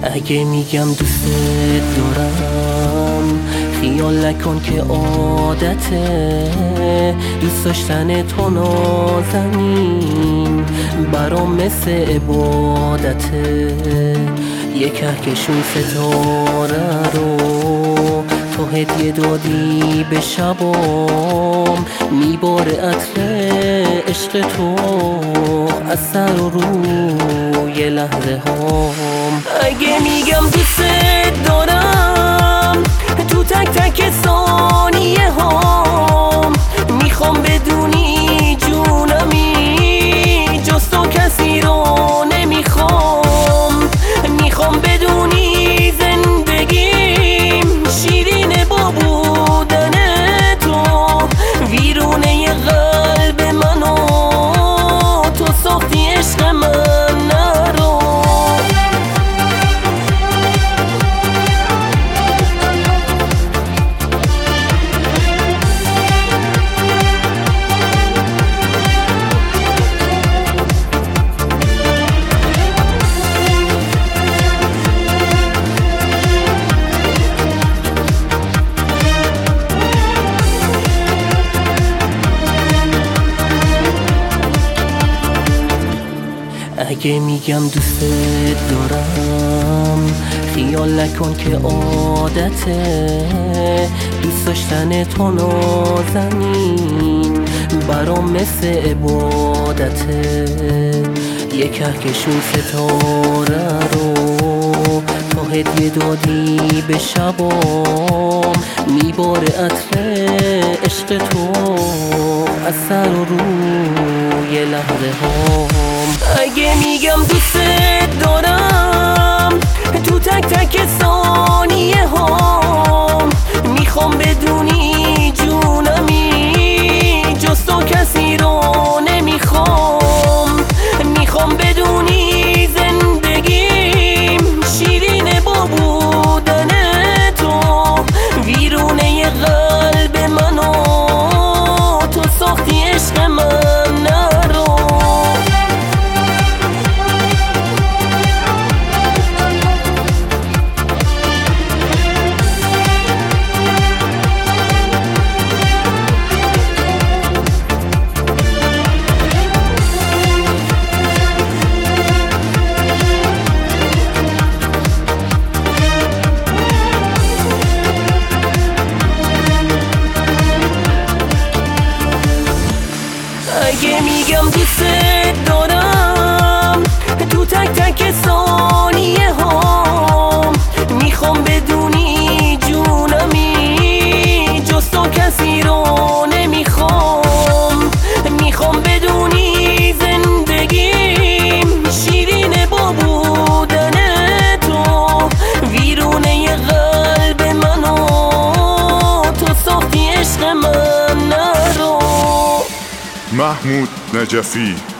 اگه میگم دوست دارم خیال نکن که عادته، دوست داشتن تو نازنین برام مثل عبادته. یه کهکشون ستاره رو تو هدیه دادی به شبام، میباره عطر عشق تو از سر و روی لحظه هام. اگه میگم دوست دارم تو تک تک ثانیه هام، میخوام بدونی جونمی جز تو کسی رو نمیخوام. میخوام بدونی زندگیم شیرینه با بودن تو، ویرونه قلب منو تو ساختی عشق من نرو. اگه میگم دوست دارم خیال نکن که عادته، دوست داشتن تو نازنین برام مثل عبادته. یه کهکشون ستاره رو تو هدیه دادی به شبام، میباره عطر عشق تو از سر و روی لحظه هام. اگه میگم دوست دارم تو تک تک ثانیه هام، میخوام بدونی جونمی جز تو کسی رو نمیخوام. میخوام بدونی زندگیم شیرینه با بودن تو، ویرونه قلب منو تو ساختی عشق من نرو. اگه میگم دوست دارم تو تک تک ثانیه هام، میخوام بدونی جونمی جز تو کسی رو نمیخوام. میخوام بدونی زندگیم شیرینه با بودن تو، ویرونه قلب منو تو ساختی عشق من نرو. محمود نجفی